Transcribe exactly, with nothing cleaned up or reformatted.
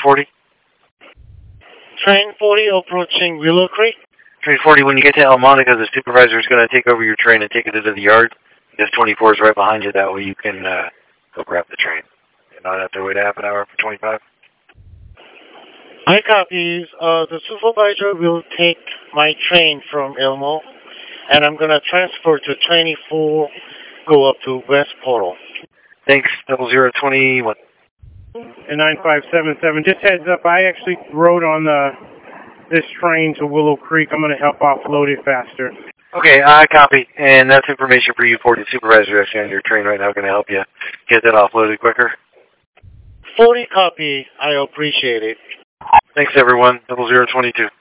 forty? Train forty approaching Willow Creek. Train forty, when you get to El Monica, the supervisor is going to take over your train and take it into the yard. Because twenty-four is right behind you. That way you can uh, go grab the train. You not have to wait a half an hour for twenty-five. I copy. Uh, the supervisor will take my train from Elmo, and I'm going to transfer to twenty-four, go up to West Portal. Thanks, double zero twenty-one. And nine five seven seven. Just heads up, I actually rode on the, this train to Willow Creek. I'm going to help offload it faster. Okay, I copy. And that's information for you, forty. Supervisor actually on your train right now going to help you get that offloaded quicker. forty copy. I appreciate it. Thanks, everyone. double zero twenty-two.